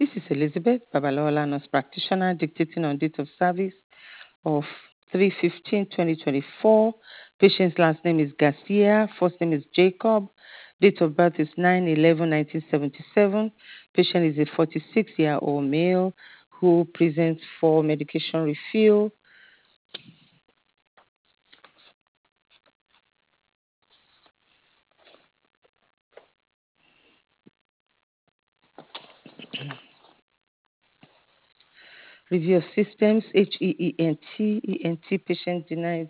This is Elizabeth Babalola, nurse practitioner, dictating on date of service of 3/15/2024. Patient's last name is Garcia, first name is Jacob. Date of birth is 9/11/1977. Patient is a 46-year-old male who presents for medication refill. Review of systems, HEENT. ENT patient denies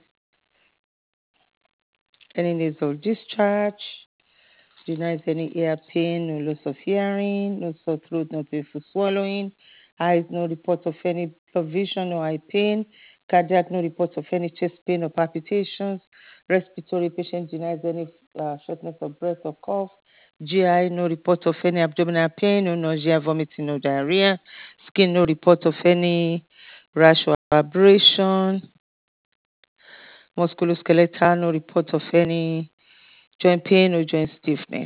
any nasal discharge, denies any ear pain, no loss of hearing, no sore throat, no painful swallowing, eyes, no report of any provision or eye pain, cardiac, no report of any chest pain or palpitations, respiratory patient denies any shortness of breath or cough, GI, no report of any abdominal pain, no nausea, vomiting, no diarrhea, skin, no report of any rash or abrasion, musculoskeletal, no report of any joint pain or joint stiffness.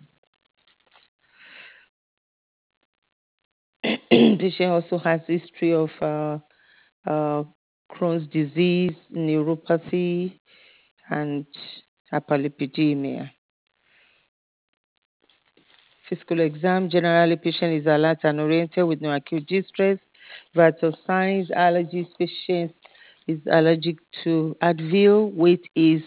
Patient also has history of uh, Crohn's disease, neuropathy, and hyperlipidemia. Physical exam, generally patient is alert and oriented with no acute distress. Vital signs, allergies, patient is allergic to Advil. Weight is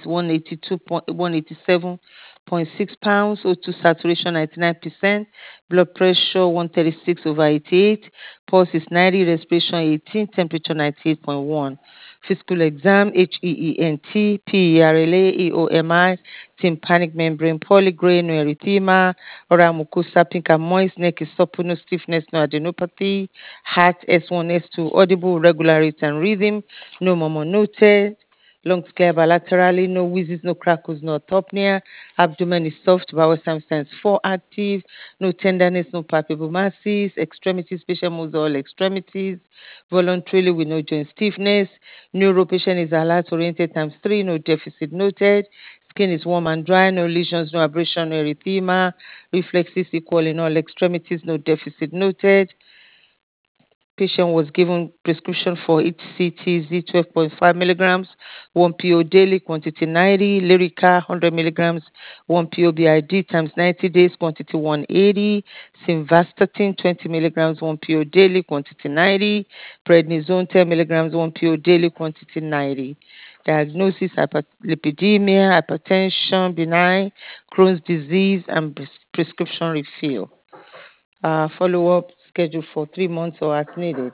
187.6 pounds. O2 saturation 99%. Blood pressure 136/88. Pulse is 90. Respiration 18. Temperature 98.1. Physical exam, HEENT, PERLA, EOMI, tympanic membrane, polygrain, no erythema, oral mucosa, pink and moist, neck is supple, no stiffness, no adenopathy, heart S1, S2, audible, regular rate and rhythm, no murmur noted, lungs clear bilaterally, no wheezes, no crackles, no autopnea, abdomen is soft, bowel signs 4 active, no tenderness, no palpable masses, extremities, patient moves all extremities, voluntarily with no joint stiffness, neuro patient is alert oriented times 3, no deficit noted, skin is warm and dry, no lesions, no abrasion, no erythema, reflexes equal in all extremities, no deficit noted. Patient was given prescription for HCTZ 12.5 milligrams, 1 PO daily, quantity 90, Lyrica 100 milligrams, 1 PO BID times 90 days, quantity 180, Simvastatin 20 milligrams, 1 PO daily, quantity 90, Prednisone 10 milligrams, 1 PO daily, quantity 90. Diagnosis: hyperlipidemia, hypertension, benign, Crohn's disease, and prescription refill. Follow-up scheduled for 3 months or as needed.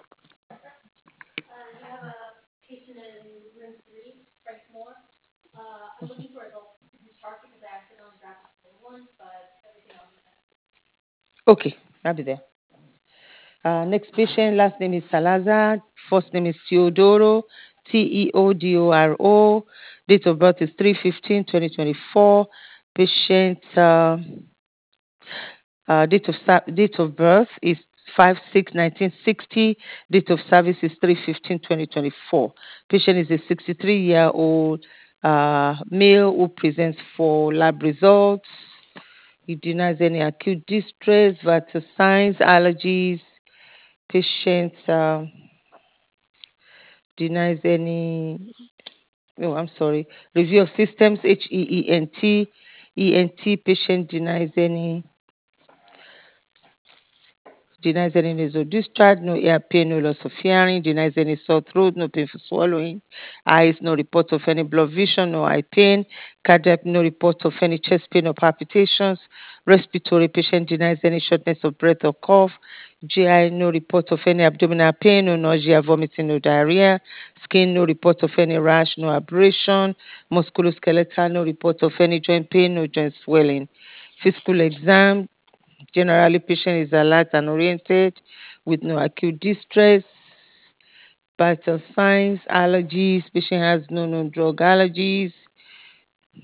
Okay, I'll be there. Next patient, last name is Salazar, first name is Teodoro, Teodoro. Date of birth is 3/15/2024. Patient date of birth is 5/6/1960. Date of service is 3/15/2024. Patient is a 63-year-old male who presents for lab results. He denies any acute distress, vital signs, allergies. Patient denies any. No, I'm sorry. Review of systems, HEENT. ENT patient denies any nasal discharge, no ear pain, no loss of hearing, denies any sore throat, no painful swallowing, eyes, no report of any blood vision, no eye pain, cardiac, no report of any chest pain or palpitations, respiratory patient denies any shortness of breath or cough, GI, no report of any abdominal pain, no nausea, vomiting, no diarrhea, skin, no report of any rash, no abrasion, musculoskeletal, no report of any joint pain, no joint swelling. Physical exam, generally, patient is alert and oriented with no acute distress. Vital signs, allergies, patient has no known drug allergies.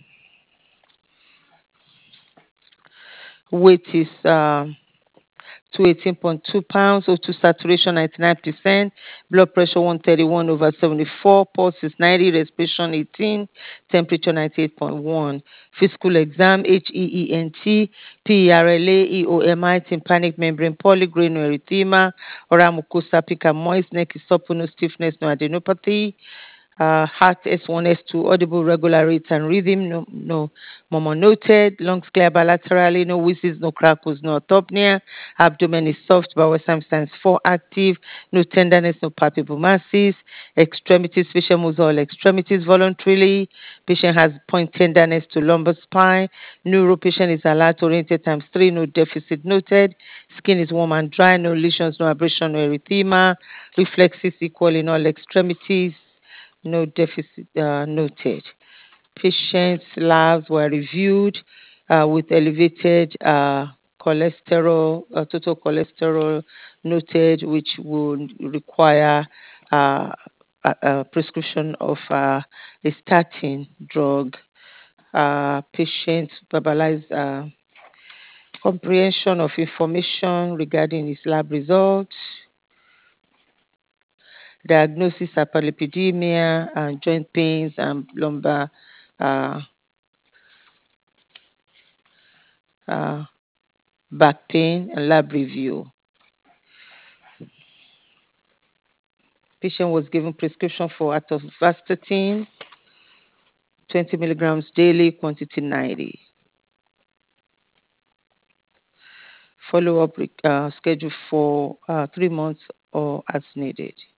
Weight is to 18.2 pounds, O2 saturation 99%, blood pressure 131/74, pulse is 90, respiration 18, temperature 98.1. Physical exam, HEENT, PERLA, EOMI, tympanic membrane polygrain erythema, oral mucosa pica moist, neck is supple, no stiffness, no adenopathy. Heart S1, S2, audible regular rates and rhythm, no murmur noted. Lungs clear bilaterally, no wheezes, no crackles, no autopnea. Abdomen is soft, bowel signs 4 active, no tenderness, no palpable masses. Extremities, patient moves all extremities voluntarily. Patient has point tenderness to lumbar spine. Neuro patient is alert oriented times 3, no deficit noted. Skin is warm and dry, no lesions, no abrasion, no erythema. Reflexes equal in all extremities, no deficit noted. Patients' labs were reviewed with elevated total cholesterol noted, which would require a prescription of a statin drug. Patient verbalized comprehension of information regarding his lab results. Diagnosis hyperlipidemia and joint pains and lumbar uh, uh, back pain and lab review. Patient was given prescription for atorvastatin, 20 milligrams daily, quantity 90. Follow-up scheduled for 3 months or as needed.